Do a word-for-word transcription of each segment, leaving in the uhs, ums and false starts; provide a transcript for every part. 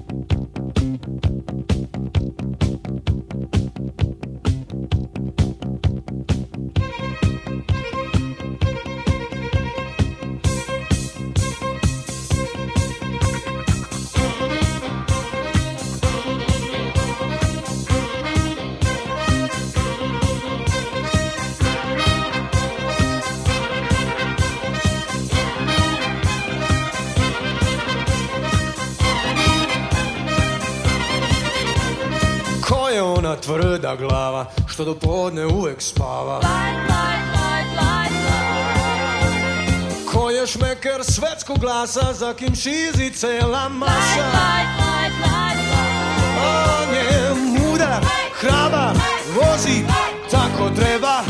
Tvrda glava, što do podne uvek spava. Light, light, light, light, light. Ko je šmeker svetskog glasa, za kim šizi cela masa. Light, light, light, light. On je mudar, hrabar, vozi tako treba.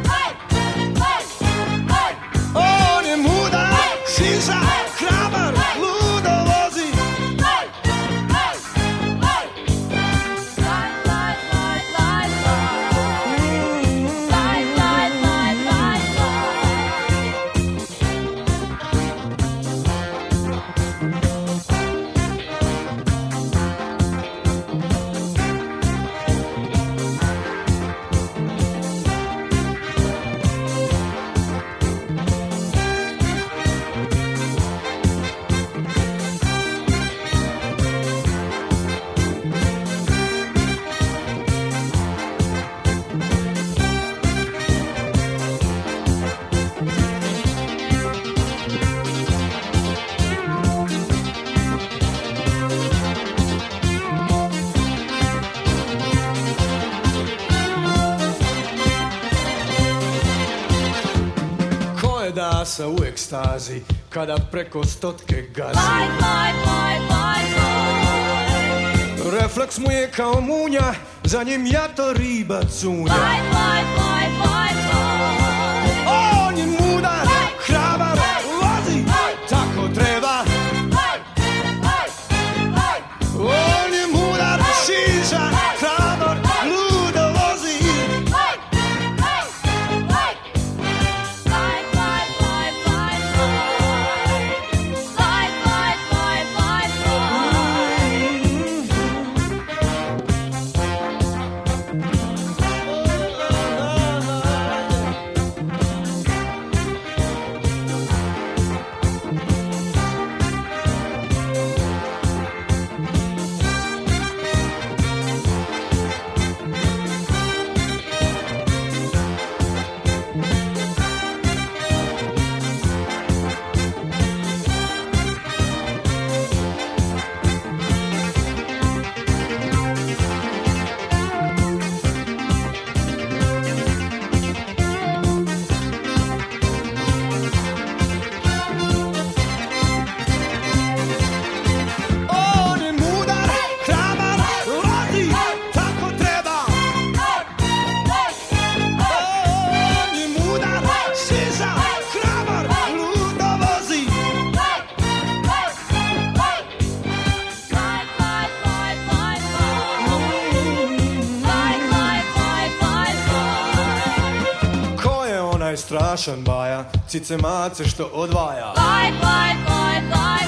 On je mudar, šiza, hrabar, ludo vozi. Da se u ekstazi kada preko stotke gazi. Light, light, light, light, light. Refleks mu je kao munja, za njim jato riba cunja. Light, light, light, light, light. On je mudar, hrabar, vozi tako treba. On je mudar, šiža, hrabar, ludo vozi. Strašan baja, cice mace što odvaja. Light, light, light, light.